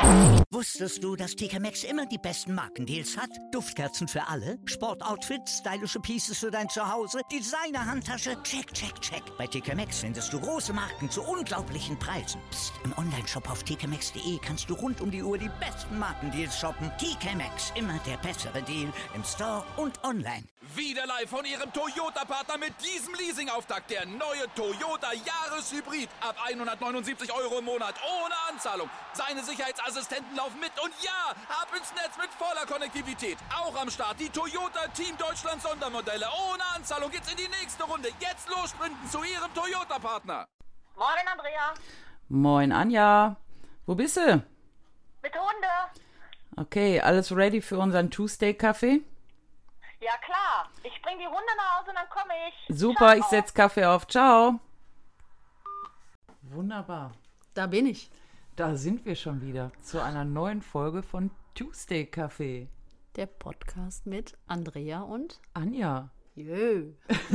Wusstest du, dass TK Maxx immer die besten Markendeals hat? Duftkerzen für alle, Sportoutfits, stylische Pieces für dein Zuhause, Designer-Handtasche, check, check, check. Bei TK Maxx findest du große Marken zu unglaublichen Preisen. Psst. Im Onlineshop auf tkmaxx.de kannst du rund um die Uhr die besten Markendeals shoppen. TK Maxx, immer der bessere Deal im Store und online. Wieder live von Ihrem Toyota-Partner mit diesem Leasing-Auftakt. Der neue Toyota Jahreshybrid. Ab 179 € im Monat. Ohne Anzahlung. Seine Sicherheitsassistenten laufen mit. Und ja, ab ins Netz mit voller Konnektivität. Auch am Start die Toyota Team Deutschland Sondermodelle. Ohne Anzahlung geht's in die nächste Runde. Jetzt los sprinten zu Ihrem Toyota-Partner. Moin, Andrea. Moin, Anja. Wo bist du? Mit Hunde. Okay, alles ready für unseren Tuesday-Kaffee? Ja, klar. Ich bring die Hunde nach Hause und dann komme ich. Super, Ciao. ich setz Kaffee auf. Ciao. Wunderbar. Da bin ich. Da sind wir schon wieder zu einer neuen Folge von Tuesday-Kaffee. Der Podcast mit Andrea und Anja, Jö.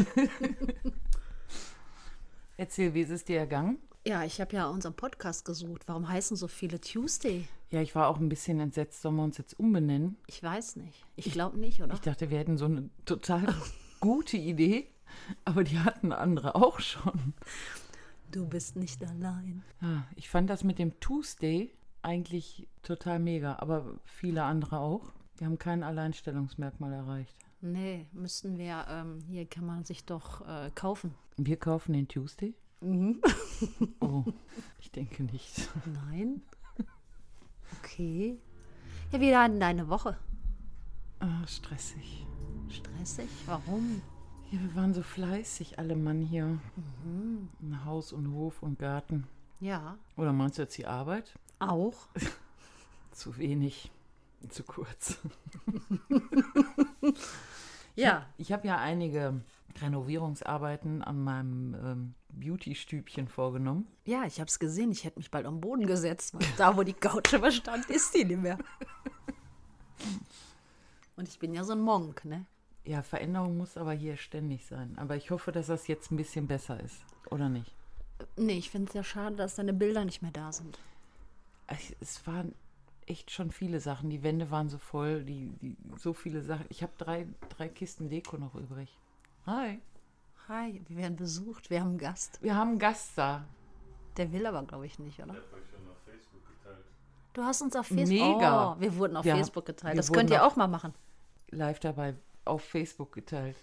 erzähl, wie ist es dir ergangen? Ja, ich habe ja unseren Podcast gesucht. Warum heißen so viele Tuesday? Ja, ich war auch ein bisschen entsetzt. Sollen wir uns jetzt umbenennen? Ich weiß nicht. Ich glaube nicht, oder? Ich dachte, wir hätten so eine total gute Idee, aber die hatten andere auch schon. Du bist nicht allein. Ja, ich fand das mit dem Tuesday eigentlich total mega, aber viele andere auch. Wir haben kein Alleinstellungsmerkmal erreicht. Nee, müssten wir, hier kann man sich doch kaufen. Wir kaufen den Tuesday? Mhm. Oh, ich denke nicht. Nein? Okay. Ja, wie war denn deine Woche? Ah, stressig. Stressig? Warum? Ja, wir waren so fleißig, alle Mann hier. In Haus und Hof und Garten. Ja. Oder meinst du jetzt die Arbeit? Auch? Zu wenig, zu kurz. Ja. Ich hab ja einige Renovierungsarbeiten an meinem Beauty-Stübchen vorgenommen. Ja, ich habe es gesehen. Ich hätte mich bald am Boden gesetzt, weil da, wo die Couch immer stand, ist die nicht mehr. Und ich bin ja so ein Monk, ne? Ja, Veränderung muss aber hier ständig sein. Aber ich hoffe, dass das jetzt ein bisschen besser ist. Oder nicht? Nee, ich finde es ja schade, dass deine Bilder nicht mehr da sind. Es waren echt schon viele Sachen. Die Wände waren so voll, so viele Sachen. Ich habe drei Kisten Deko noch übrig. Hi. Hi, wir werden besucht, wir haben einen Gast. Wir haben einen Gast da. Der will aber, glaube ich, nicht, oder? Ich habe euch schon auf Facebook geteilt. Du hast uns auf Facebook... Mega. Oh, wir wurden auf Ja, Facebook geteilt. wir Das wurden könnt ihr auf- auch mal machen. Live dabei auf Facebook geteilt.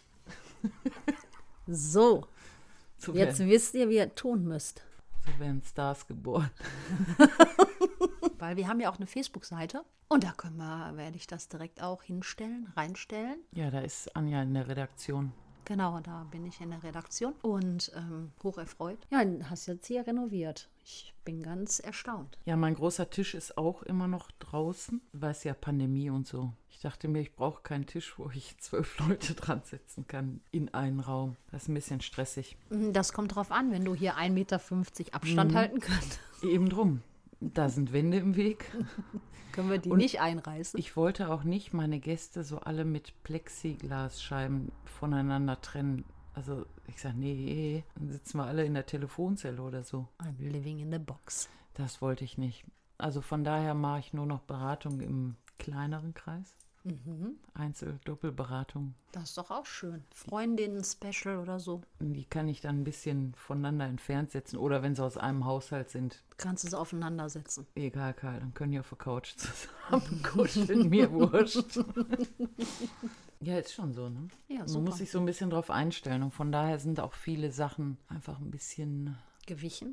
So, So jetzt werden, wisst ihr, wie ihr tun müsst. so werden Stars geboren. Weil wir haben ja auch eine Facebook-Seite. Und da werde ich das direkt auch reinstellen. Ja, da ist Anja in der Redaktion. Genau, da bin ich in der Redaktion und hoch erfreut. Ja, hast jetzt hier renoviert. Ich bin ganz erstaunt. Ja, mein großer Tisch ist auch immer noch draußen, weil es ja Pandemie und so. Ich dachte mir, ich brauche keinen Tisch, wo ich 12 Leute dran setzen kann in einen Raum. Das ist ein bisschen stressig. Das kommt drauf an, wenn du hier 1,50 Meter Abstand halten könntest. Eben drum. Da sind Wände im Weg. Können wir die Und nicht einreißen? Ich wollte auch nicht meine Gäste so alle mit Plexiglasscheiben voneinander trennen. Also ich sage, nee, dann sitzen wir alle in der Telefonzelle oder so. I'm living in the box. Das wollte ich nicht. Also von daher mache ich nur noch Beratung im kleineren Kreis. Einzel-Doppelberatung. Das ist doch auch schön. Freundinnen-Special oder so. Die kann ich dann ein bisschen voneinander entfernt setzen. Oder wenn sie aus einem Haushalt sind, Kannst du es aufeinandersetzen. egal, Karl, dann können die auf der Couch zusammen kuscheln, mir wurscht. Ja, ist schon so, ne? Ja, Man super. muss sich so ein bisschen drauf einstellen. Und von daher sind auch viele Sachen einfach ein bisschen, Gewichen?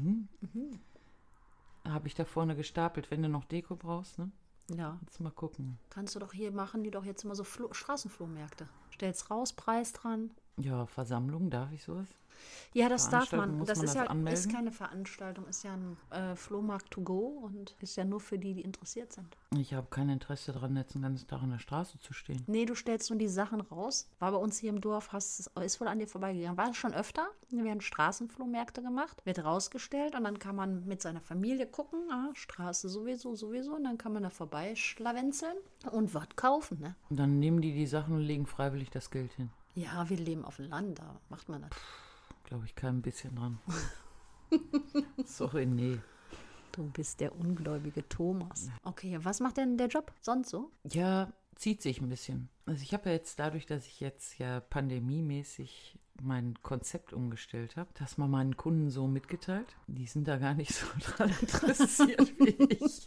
habe ich da vorne gestapelt. Wenn du noch Deko brauchst, ne? Ja. Jetzt mal gucken. Kannst du doch hier machen, die doch jetzt immer so Straßenflohmärkte. Stellst raus, Preis dran. Ja, Versammlung, darf ich sowas? Ja, das darf Veranstaltung, man. muss Das man ist das ja anmelden? ist keine Veranstaltung, ist ja ein Flohmarkt to go und ist ja nur für die, die interessiert sind. Ich habe kein Interesse daran, jetzt den ganzen Tag an der Straße zu stehen. Nee, du stellst nur die Sachen raus. War bei uns hier im Dorf, ist wohl an dir vorbeigegangen. War es schon öfter? Wir werden Straßenflohmärkte gemacht, wird rausgestellt und dann kann man mit seiner Familie gucken, Straße sowieso. Und dann kann man da vorbeischlawenzeln und was kaufen, ne? Und dann nehmen die Sachen und legen freiwillig das Geld hin. Ja, wir leben auf dem Land, da macht man das. Glaube ich kein bisschen dran. Sorry, nee. Du bist der ungläubige Thomas. Okay, was macht denn der Job sonst so? Ja, zieht sich ein bisschen. Also ich habe ja jetzt dadurch, dass ich jetzt ja pandemiemäßig mein Konzept umgestellt habe, das mal meinen Kunden so mitgeteilt. Die sind da gar nicht so dran interessiert wie ich.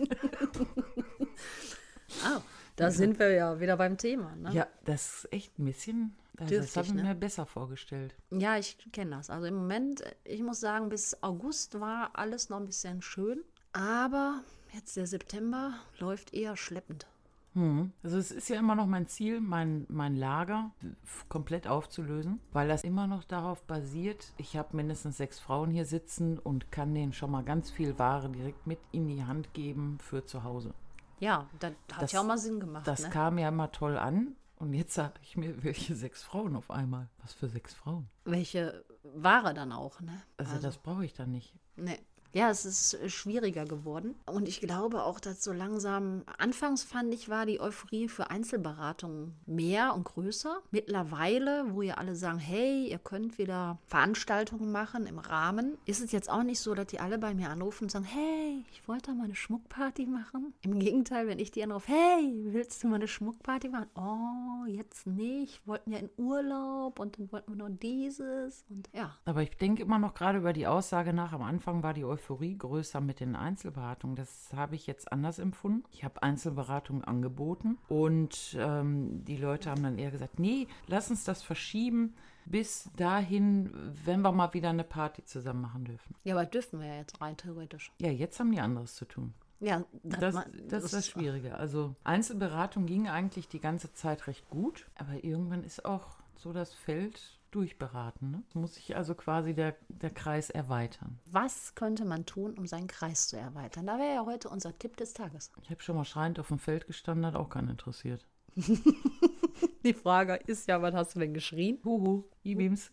Da sind wir ja wieder beim Thema. Ne? Ja, das ist echt ein bisschen, das Dürftig, habe ich ne? mir besser vorgestellt. Ja, ich kenne das. Also im Moment, ich muss sagen, bis August war alles noch ein bisschen schön. Aber jetzt der September läuft eher schleppend. Also es ist ja immer noch mein Ziel, mein Lager komplett aufzulösen, weil das immer noch darauf basiert, ich habe mindestens 6 Frauen hier sitzen und kann denen schon mal ganz viel Ware direkt mit in die Hand geben für zu Hause. Ja, das hat ja auch mal Sinn gemacht. Das Ne? kam ja immer toll an und jetzt sage ich mir, welche 6 Frauen auf einmal? Was für 6 Frauen? Welche Ware dann auch, ne? Also das brauche ich dann nicht. Ne. Ja, es ist schwieriger geworden. Und ich glaube auch, dass so langsam, anfangs fand ich, war die Euphorie für Einzelberatungen mehr und größer. Mittlerweile, wo ja alle sagen, hey, ihr könnt wieder Veranstaltungen machen im Rahmen, ist es jetzt auch nicht so, dass die alle bei mir anrufen und sagen, hey, ich wollte mal eine Schmuckparty machen. Im Gegenteil, wenn ich die anrufe, hey, willst du mal eine Schmuckparty machen? Oh, jetzt nicht. Wollten ja in Urlaub und dann wollten wir noch dieses und ja. Aber ich denke immer noch gerade über die Aussage nach, am Anfang war die Euphorie größer mit den Einzelberatungen. Das habe ich jetzt anders empfunden. Ich habe Einzelberatungen angeboten und die Leute haben dann eher gesagt, nee, lass uns das verschieben bis dahin, wenn wir mal wieder eine Party zusammen machen dürfen. Ja, aber dürfen wir ja jetzt rein theoretisch. Ja, jetzt haben die anderes zu tun. Ja, Das ist das Schwierige. Also Einzelberatung ging eigentlich die ganze Zeit recht gut, aber irgendwann ist auch so das Feld durchberaten. Ne? Muss sich also quasi der Kreis erweitern. Was könnte man tun, um seinen Kreis zu erweitern? Da wäre ja heute unser Tipp des Tages. Ich habe schon mal schreiend auf dem Feld gestanden, hat auch keinen interessiert. Die Frage ist ja, was hast du denn geschrien? Huhu, E-Beams.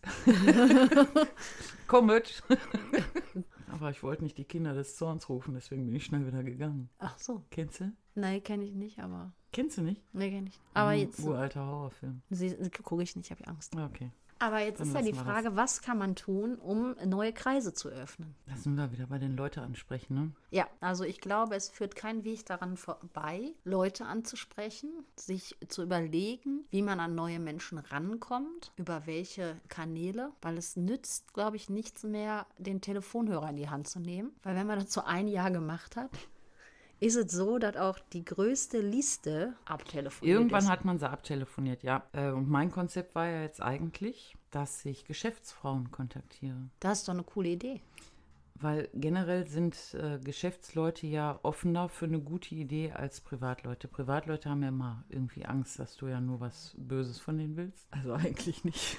Komm mit. Aber ich wollte nicht die Kinder des Zorns rufen, deswegen bin ich schnell wieder gegangen. Ach so. Kennst du? Nein, kenne ich nicht, aber... Kennst du nicht? Nee, kenne ich nicht. Aber Ein jetzt... uralter Horrorfilm. Gucke ich nicht, habe ich Angst. Ah, okay. Aber jetzt Dann ist ja die lassen wir Frage, was kann man tun, um neue Kreise zu öffnen? Da sind wir wieder bei den Leuten ansprechen, ne? Ja, also ich glaube, es führt kein Weg daran vorbei, Leute anzusprechen, sich zu überlegen, wie man an neue Menschen rankommt, über welche Kanäle, weil es nützt, glaube ich, nichts mehr, den Telefonhörer in die Hand zu nehmen. Weil wenn man das so ein Jahr gemacht hat, ist es so, dass auch die größte Liste abtelefoniert Irgendwann ist. hat man sie abtelefoniert, ja. Und mein Konzept war ja jetzt eigentlich, dass ich Geschäftsfrauen kontaktiere. Das ist doch eine coole Idee. Weil generell sind Geschäftsleute ja offener für eine gute Idee als Privatleute. Privatleute haben ja immer irgendwie Angst, dass du ja nur was Böses von denen willst. Also eigentlich nicht.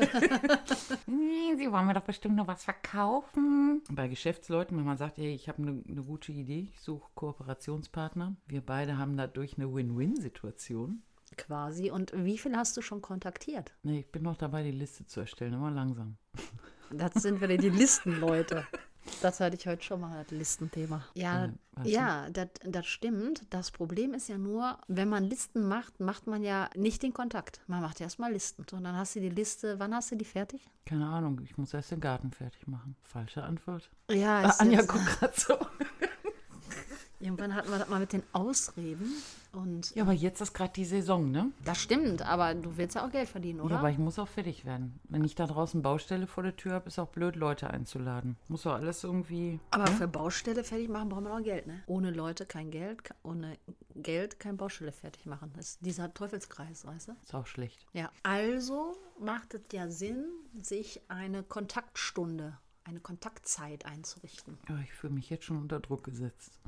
Nee, sie wollen mir doch bestimmt nur was verkaufen. Bei Geschäftsleuten, wenn man sagt, hey, ich habe eine gute Idee, ich suche Kooperationspartner. Wir beide haben dadurch eine Win-Win-Situation. Quasi. Und wie viel hast du schon kontaktiert? Nee, ich bin noch dabei, die Liste zu erstellen, immer langsam. Das sind wieder die Listenleute. Das hatte ich heute schon mal, das Listenthema. Ja, das stimmt. Das Problem ist ja nur, wenn man Listen macht, macht man ja nicht den Kontakt. Man macht erstmal Listen. Und dann hast du die Liste, wann hast du die fertig? Keine Ahnung, ich muss erst den Garten fertig machen. Falsche Antwort. Ja, Anja guckt gerade so. Irgendwann hatten wir das mal mit den Ausreden. Und Ja, aber jetzt ist gerade die Saison, ne? das stimmt, aber du willst ja auch Geld verdienen, oder? Ja, aber ich muss auch fertig werden. Wenn ich da draußen Baustelle vor der Tür habe, ist auch blöd, Leute einzuladen. Muss doch alles irgendwie... Aber für Baustelle fertig machen brauchen wir auch Geld, ne? Ohne Leute kein Geld, ohne Geld kein Baustelle fertig machen. Das ist dieser Teufelskreis, weißt du? Ist auch schlecht. Ja, also macht es ja Sinn, sich eine Kontaktstunde, eine Kontaktzeit einzurichten. Ja, ich fühle mich jetzt schon unter Druck gesetzt.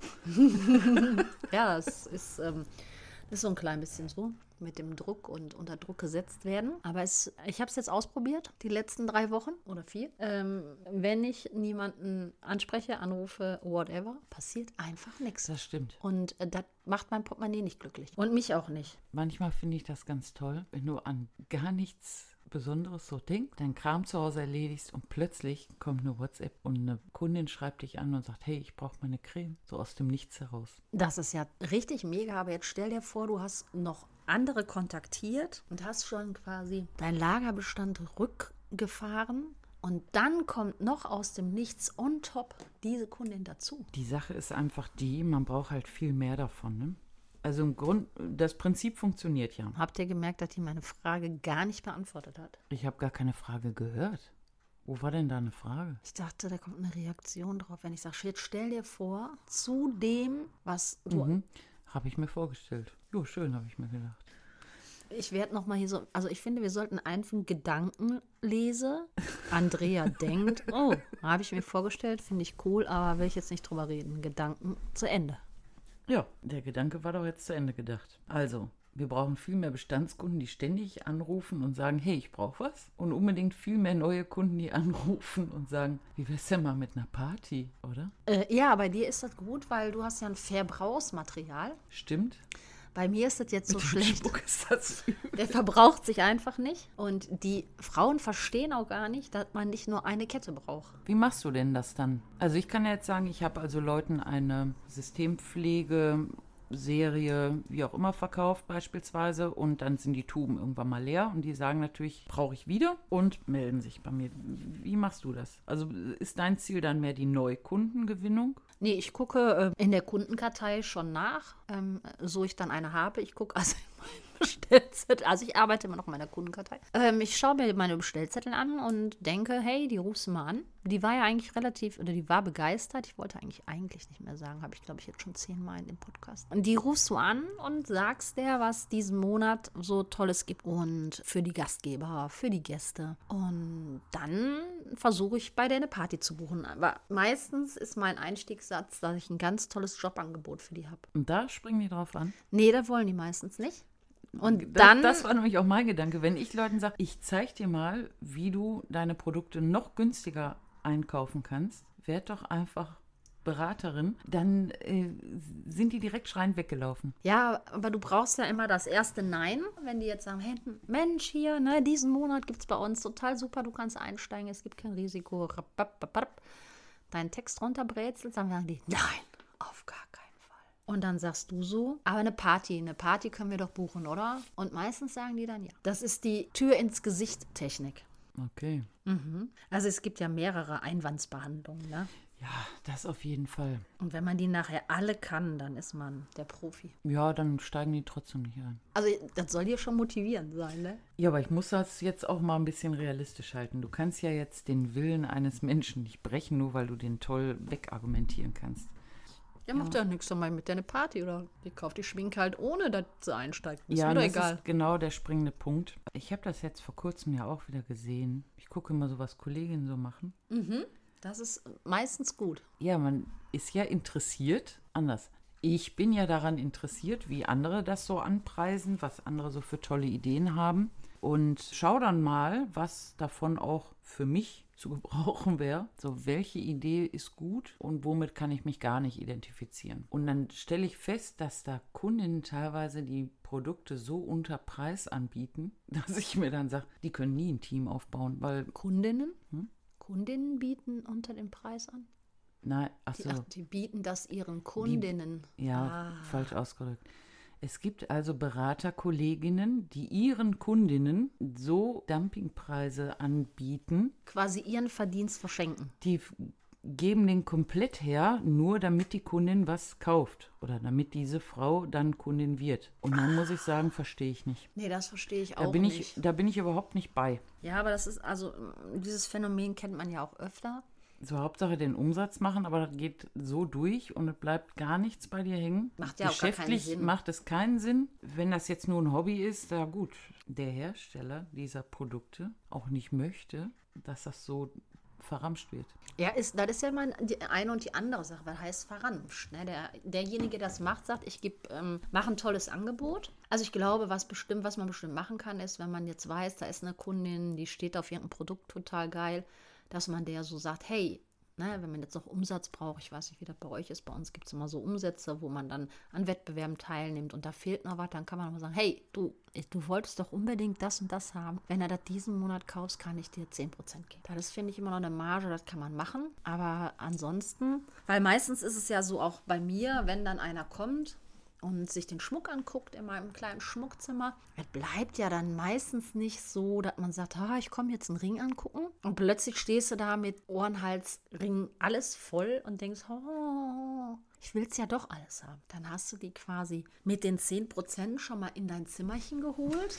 Ja, das ist so ein klein bisschen so mit dem Druck und unter Druck gesetzt werden. Aber ich habe es jetzt ausprobiert, die letzten 3 Wochen oder 4. Wenn ich niemanden anspreche, anrufe, whatever, passiert einfach nichts. Das stimmt. Und das macht mein Portemonnaie nicht glücklich. Und mich auch nicht. Manchmal finde ich das ganz toll, wenn du an gar nichts Besonderes so denkst, deinen Kram zu Hause erledigst und plötzlich kommt eine WhatsApp und eine Kundin schreibt dich an und sagt, hey, ich brauche meine Creme. So aus dem Nichts heraus. Das ist ja richtig mega, aber jetzt stell dir vor, du hast noch andere kontaktiert und hast schon quasi deinen Lagerbestand rückgefahren Und dann kommt noch aus dem Nichts on top diese Kundin dazu. Die Sache ist einfach die, man braucht halt viel mehr davon, ne? Also im Grund, das Prinzip funktioniert ja. Habt ihr gemerkt, dass die meine Frage gar nicht beantwortet hat? Ich habe gar keine Frage gehört. Wo war denn da eine Frage? Ich dachte, da kommt eine Reaktion drauf, wenn ich sage, jetzt stell dir vor, zu dem, was du... Habe ich mir vorgestellt. Jo, schön, habe ich mir gedacht. Ich werde nochmal hier so, also ich finde, wir sollten einfach Gedanken lesen. Andrea denkt, oh, habe ich mir vorgestellt, finde ich cool, aber will ich jetzt nicht drüber reden. Gedanken zu Ende. Ja, der Gedanke war doch jetzt zu Ende gedacht. Also, wir brauchen viel mehr Bestandskunden, die ständig anrufen und sagen, hey, ich brauche was. Und unbedingt viel mehr neue Kunden, die anrufen und sagen, wie wär's denn mal mit einer Party, oder? Ja, bei dir ist das gut, weil du hast ja ein Verbrauchsmaterial. Stimmt. Bei mir ist das jetzt so Mit dem schlecht. Spuck ist das übel. Der verbraucht sich einfach nicht. Und die Frauen verstehen auch gar nicht, dass man nicht nur eine Kette braucht. Wie machst du denn das dann? Also ich kann ja jetzt sagen, ich habe also Leuten eine Systempflegeserie, wie auch immer, verkauft beispielsweise. Und dann sind die Tuben irgendwann mal leer. Und die sagen natürlich, brauche ich wieder und melden sich bei mir. Wie machst du das? Also ist dein Ziel dann mehr die Neukundengewinnung? Nee, ich gucke in der Kundenkartei schon nach, so ich dann eine habe. Ich gucke also in meinen Bestellzettel, also ich arbeite immer noch in meiner Kundenkartei. Ich schaue mir meine Bestellzettel an und denke, hey, die rufst du mal an. Die war ja eigentlich die war begeistert. Ich wollte eigentlich nicht mehr sagen, habe ich glaube ich jetzt schon 10-mal in dem Podcast. Und die rufst du an und sagst der, was diesen Monat so Tolles gibt. Und für die Gastgeber, für die Gäste. Und dann versuche ich bei der eine Party zu buchen. Aber meistens ist mein Einstiegssatz, dass ich ein ganz tolles Jobangebot für die habe. Und da springen die drauf an? Nee, das wollen die meistens nicht. Und dann... Das war nämlich auch mein Gedanke. Wenn ich Leuten sage, ich zeige dir mal, wie du deine Produkte noch günstiger einkaufen kannst, werd doch einfach Beraterin, dann sind die direkt schreiend weggelaufen. Ja, aber du brauchst ja immer das erste Nein, wenn die jetzt sagen, hey, Mensch, hier, ne, diesen Monat gibt es bei uns total super, du kannst einsteigen, es gibt kein Risiko, deinen Text runterbrätselst, dann sagen die, nein, auf gar keinen Fall. Und dann sagst du so, aber eine Party können wir doch buchen, oder? Und meistens sagen die dann ja. Das ist die Tür ins Gesicht-Technik. Okay. Also es gibt ja mehrere Einwandsbehandlungen, ne? Ja, das auf jeden Fall. Und wenn man die nachher alle kann, dann ist man der Profi. Ja, dann steigen die trotzdem nicht ein. Also das soll dir schon motivierend sein, ne? Ja, aber ich muss das jetzt auch mal ein bisschen realistisch halten. Du kannst ja jetzt den Willen eines Menschen nicht brechen, nur weil du den toll wegargumentieren kannst. Ja, macht ja nichts, dann mal mit deiner Party oder die kauft die Schminke halt ohne, dass sie einsteigt. Ist Ja, mir doch das egal. ist genau der springende Punkt. Ich habe das jetzt vor kurzem ja auch wieder gesehen. Ich gucke immer so, was Kolleginnen so machen. Das ist meistens gut. Ja, man ist ja interessiert, anders. Ich bin ja daran interessiert, wie andere das so anpreisen, was andere so für tolle Ideen haben. Und schau dann mal, was davon auch für mich zu gebrauchen wäre. So, welche Idee ist gut und womit kann ich mich gar nicht identifizieren. Und dann stelle ich fest, dass da Kundinnen teilweise die Produkte so unter Preis anbieten, dass ich mir dann sage, die können nie ein Team aufbauen, weil... Kundinnen? Kundinnen bieten unter dem Preis an? Nein, achso. Die bieten das ihren Kundinnen. Ja, falsch ausgedrückt. Es gibt also Beraterkolleginnen, die ihren Kundinnen so Dumpingpreise anbieten. Quasi ihren Verdienst verschenken. Die geben den komplett her, nur damit die Kundin was kauft oder damit diese Frau dann Kundin wird. Und dann muss ich sagen, verstehe ich nicht. Nee, das verstehe ich auch Da bin nicht. ich überhaupt nicht bei. Ja, aber das ist, also dieses Phänomen kennt man ja auch öfter. So, Hauptsache den Umsatz machen, aber das geht so durch und es bleibt gar nichts bei dir hängen. Macht ja auch gar keinen Geschäftlich Sinn. macht es keinen Sinn. Wenn das jetzt nur ein Hobby ist, ja gut. Der Hersteller dieser Produkte auch nicht möchte, dass das so verramscht wird. Ja, das ist ja mal die eine und die andere Sache. Was heißt verramscht? Ne? Derjenige, der das macht, sagt, ich mache ein tolles Angebot. Also ich glaube, was man bestimmt machen kann, ist, wenn man jetzt weiß, da ist eine Kundin, die steht auf irgendein Produkt total geil, dass man der so sagt, hey, ne, wenn man jetzt noch Umsatz braucht, ich weiß nicht, wie das bei euch ist, bei uns gibt es immer so Umsätze, wo man dann an Wettbewerben teilnimmt und da fehlt noch was, dann kann man noch mal sagen, hey, du wolltest doch unbedingt das und das haben. Wenn du das diesen Monat kaufst, kann ich dir 10% geben. Das finde ich immer noch eine Marge, das kann man machen, aber ansonsten, weil meistens ist es ja so auch bei mir, wenn dann einer kommt und sich den Schmuck anguckt in meinem kleinen Schmuckzimmer, es bleibt ja dann meistens nicht so, dass man sagt, ich komme jetzt einen Ring angucken und plötzlich stehst du da mit Ohren, Hals, Ring, alles voll und denkst, ich will es ja doch alles haben. Dann hast du die quasi mit den 10% schon mal in dein Zimmerchen geholt.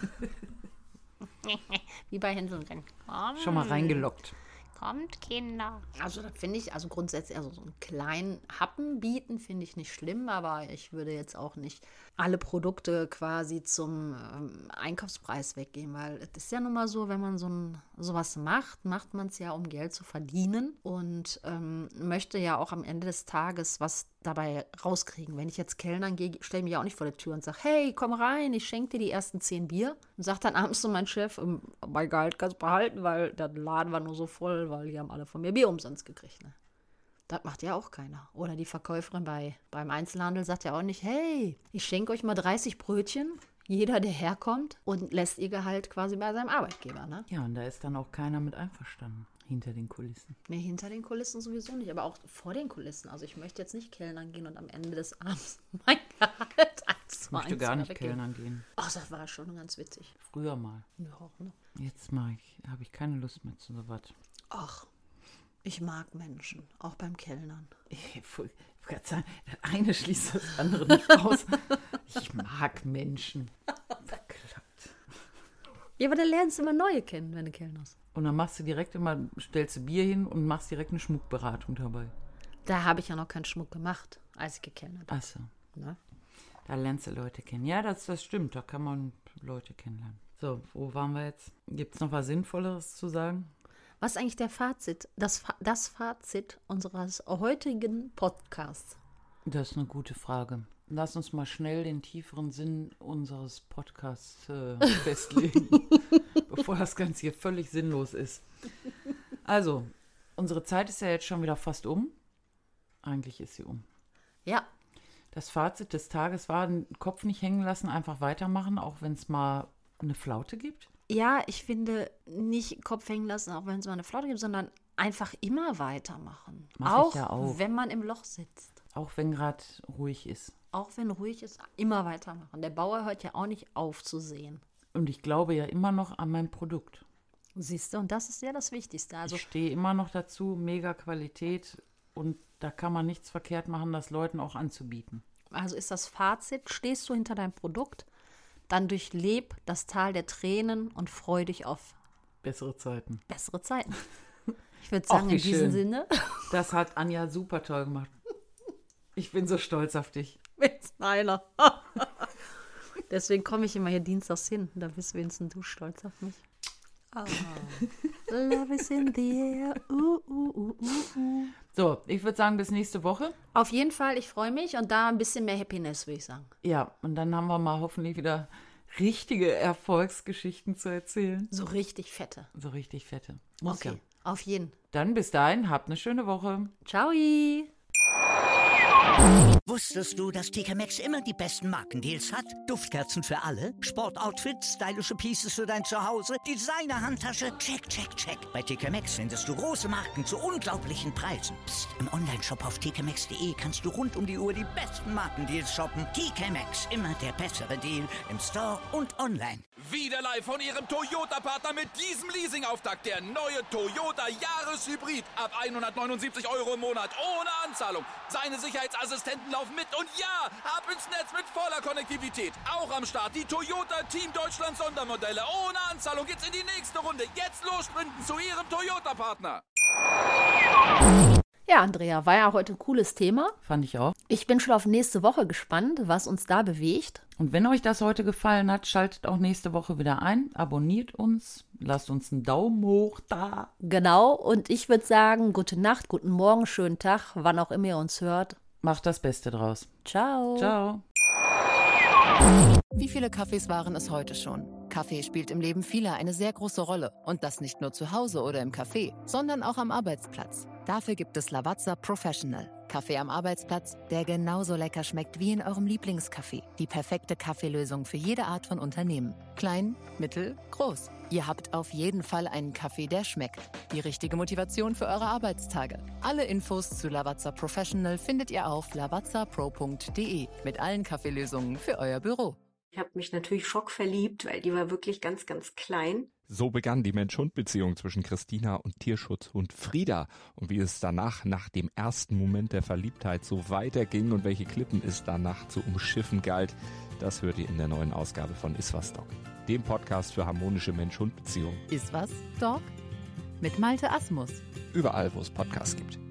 Wie bei Hänsel und Gretel. Schon mal reingelockt. Kommt, Kinder. Also das finde ich, also grundsätzlich, also so einen kleinen Happen bieten finde ich nicht schlimm, aber ich würde jetzt auch nicht alle Produkte quasi zum Einkaufspreis weggeben, weil es ist ja nun mal so, wenn man sowas macht man es ja, um Geld zu verdienen und möchte ja auch am Ende des Tages was dabei rauskriegen. Wenn ich jetzt Kellnern gehe, stelle ich mich ja auch nicht vor der Tür und sage, hey, komm rein, ich schenke dir die ersten 10 Bier. Und sagt dann abends zu meinem Chef, mein Gehalt kannst du behalten, weil der Laden war nur so voll, weil die haben alle von mir Bier umsonst gekriegt. Ne? Das macht ja auch keiner. Oder die Verkäuferin beim Einzelhandel sagt ja auch nicht, hey, ich schenke euch mal 30 Brötchen, jeder, der herkommt, und lässt ihr Gehalt quasi bei seinem Arbeitgeber. Ne? Ja, und da ist dann auch keiner mit einverstanden. Hinter den Kulissen. Nee, hinter den Kulissen sowieso nicht, aber auch vor den Kulissen. Also ich möchte jetzt nicht Kellnern gehen und am Ende des Abends mein Gehalt Ich möchte gar nicht Kellnern gehen. Ach, das war schon ganz witzig. Früher mal. Ja, ne? Jetzt habe ich keine Lust mehr zu sowas. Ach, ich mag Menschen, auch beim Kellnern. Ich wollte gerade sagen, das eine schließt das andere nicht aus. Ich mag Menschen. Verklappt. Ja, aber dann lernst du immer neue kennen, wenn du kellnerst. Und dann stellst du Bier hin und machst direkt eine Schmuckberatung dabei. Da habe ich ja noch keinen Schmuck gemacht, als ich gekellnert habe. Ach so. Ne? Da lernst du Leute kennen. Ja, das stimmt. Da kann man Leute kennenlernen. So, wo waren wir jetzt? Gibt es noch was Sinnvolleres zu sagen? Was ist eigentlich das Fazit unseres heutigen Podcasts? Das ist eine gute Frage. Lass uns mal schnell den tieferen Sinn unseres Podcasts festlegen, bevor das Ganze hier völlig sinnlos ist. Also, unsere Zeit ist ja jetzt schon wieder fast um. Eigentlich ist sie um. Ja. Das Fazit des Tages war, den Kopf nicht hängen lassen, einfach weitermachen, auch wenn es mal eine Flaute gibt. Ja, ich finde, nicht Kopf hängen lassen, auch wenn es mal eine Flaute gibt, sondern einfach immer weitermachen. Mach ich ja auch. Wenn man im Loch sitzt. Auch wenn gerade ruhig ist. Auch wenn ruhig ist, immer weitermachen. Der Bauer hört ja auch nicht auf zu sehen. Und ich glaube ja immer noch an mein Produkt. Siehst du, und das ist ja das Wichtigste. Also ich stehe immer noch dazu, mega Qualität, und da kann man nichts verkehrt machen, das Leuten auch anzubieten. Also ist das Fazit, stehst du hinter deinem Produkt, dann durchleb das Tal der Tränen und freu dich auf bessere Zeiten. Bessere Zeiten. Ich würde sagen, in diesem Sinne. Das hat Anja super toll gemacht. Ich bin so stolz auf dich. Wenn's einer. Deswegen komme ich immer hier dienstags hin. Da bist wenigstens du stolz auf mich. Love is in the air. So, ich würde sagen, bis nächste Woche. Auf jeden Fall, ich freue mich. Und da ein bisschen mehr Happiness, würde ich sagen. Ja, und dann haben wir mal hoffentlich wieder richtige Erfolgsgeschichten zu erzählen. So richtig fette. Muss okay, ja. Auf jeden. Dann bis dahin, habt eine schöne Woche. Ciao. Wusstest du, dass TK Maxx immer die besten Markendeals hat? Duftkerzen für alle, Sportoutfits, stylische Pieces für dein Zuhause, Designer-Handtasche, check, check, check. Bei TK Maxx findest du große Marken zu unglaublichen Preisen. Psst. Im Onlineshop auf tkmaxx.de kannst du rund um die Uhr die besten Markendeals shoppen. TK Maxx, immer der bessere Deal im Store und online. Wieder live von Ihrem Toyota-Partner mit diesem Leasing-Auftakt. Der neue Toyota Jahreshybrid. Ab 179 € im Monat. Ohne Anzahlung. Seine Sicherheitsassistenten laufen mit. Und ja, ab ins Netz mit voller Konnektivität. Auch am Start die Toyota Team Deutschland Sondermodelle. Ohne Anzahlung geht's in die nächste Runde. Jetzt los sprinten zu Ihrem Toyota-Partner. Ja, Andrea, war ja heute ein cooles Thema. Fand ich auch. Ich bin schon auf nächste Woche gespannt, was uns da bewegt. Und wenn euch das heute gefallen hat, schaltet auch nächste Woche wieder ein. Abonniert uns, lasst uns einen Daumen hoch da. Genau, und ich würde sagen, gute Nacht, guten Morgen, schönen Tag, wann auch immer ihr uns hört. Macht das Beste draus. Ciao. Ciao. Wie viele Kaffees waren es heute schon? Kaffee spielt im Leben vieler eine sehr große Rolle. Und das nicht nur zu Hause oder im Café, sondern auch am Arbeitsplatz. Dafür gibt es Lavazza Professional. Kaffee am Arbeitsplatz, der genauso lecker schmeckt wie in eurem Lieblingscafé. Die perfekte Kaffeelösung für jede Art von Unternehmen. Klein, mittel, groß. Ihr habt auf jeden Fall einen Kaffee, der schmeckt. Die richtige Motivation für eure Arbeitstage. Alle Infos zu Lavazza Professional findet ihr auf lavazzapro.de mit allen Kaffeelösungen für euer Büro. Ich habe mich natürlich schockverliebt, weil die war wirklich ganz, ganz klein. So begann die Mensch-Hund-Beziehung zwischen Christina und Tierschutzhund Frieda. Und wie es danach, nach dem ersten Moment der Verliebtheit, so weiterging und welche Klippen es danach zu umschiffen galt, das hört ihr in der neuen Ausgabe von Iswas Dog, dem Podcast für harmonische Mensch-Hund-Beziehungen. Iswas Dog? Mit Malte Asmus. Überall, wo es Podcasts gibt.